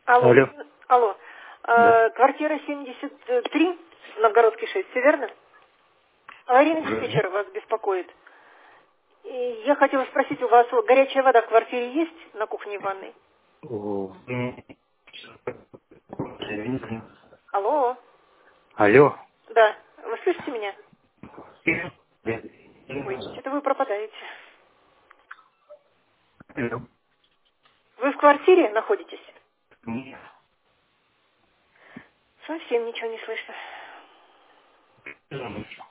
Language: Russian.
Алло. Алло. Алло. Да. Квартира 73, Новгородский 6, все верно? Аварийный Да. диспетчер вас беспокоит. И я хотела спросить, у вас горячая вода в квартире есть на кухне и ванной? О, Алло. Алло. Да. Вы слышите меня? Ой, что-то вы пропадаете. Алло. Вы в квартире находитесь? Нет. Совсем ничего не слышно.